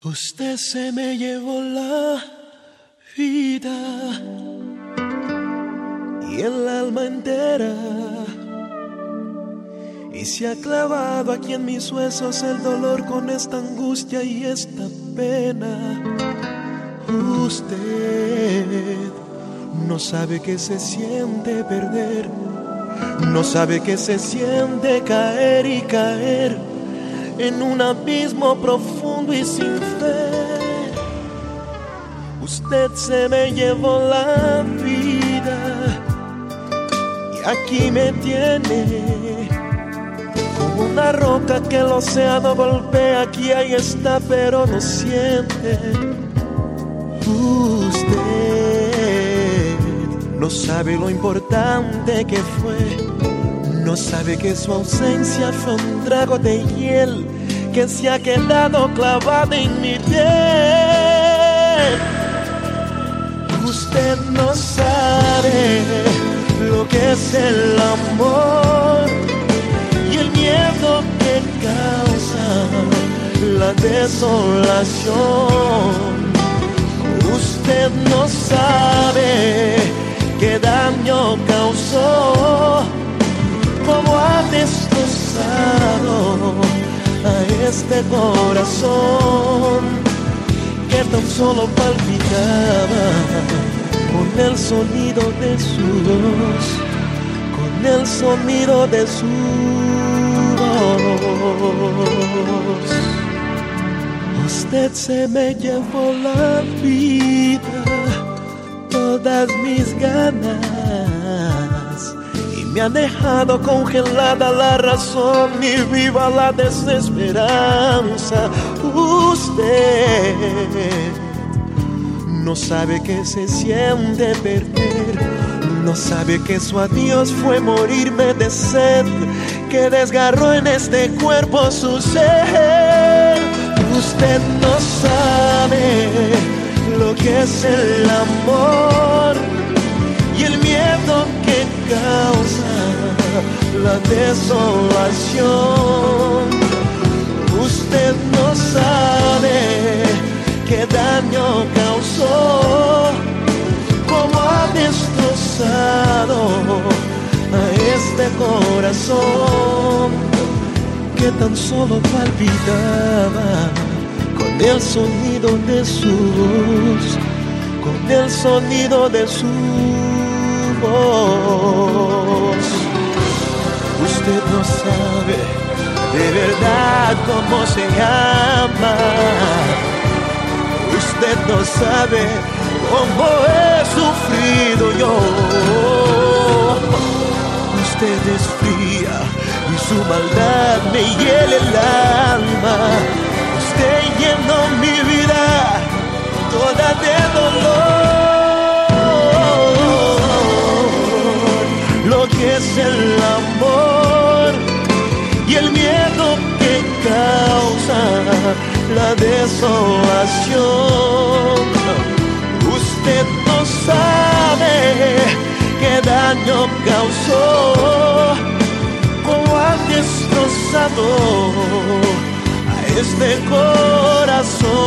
Usted se me llevó la vida y el alma entera, y se ha clavado aquí en mis huesos el dolor con esta angustia y esta pena. Usted no sabe que se siente perder, no sabe que se siente caer y caer en un abismo profundo y sin fe. Usted se me llevó la vida y aquí me tiene como una roca que el océano golpea. Aquí ahí está, pero no siente. Usted no sabe lo importante que fue, no sabe que su ausencia fue un trago de hiel que se ha quedado clavado en mi piel. Usted no sabe lo que es el amor y el miedo que causa la desolación. Usted no sabe qué daño causó, cómo ha destrozado a este corazón que tan solo palpitaba con el sonido de su voz, con el sonido de su voz. Usted se me llevó la vida, todas mis ganas, y me ha dejado congelada la razón y viva la desesperanza. Usted no sabe que se siente perder, no sabe que su adiós fue morirme de sed, que desgarró en este cuerpo su ser. Usted no sabe lo que es el amor y el miedo que causa la desolación. Usted no sabe qué daño causó, cómo ha destrozado a este corazón que tan solo palpitaba con el sonido de su voz, con el sonido de su voz. Usted no sabe de verdad cómo se ama, usted no sabe cómo he sufrido yo. Usted es fría y su maldad me hiela el alma. Usted llenó mi vida toda de dolor. Lo que es el amor y el miedo que causa la desolación. Usted no sabe qué daño causó, cómo ha destrozado a este corazón.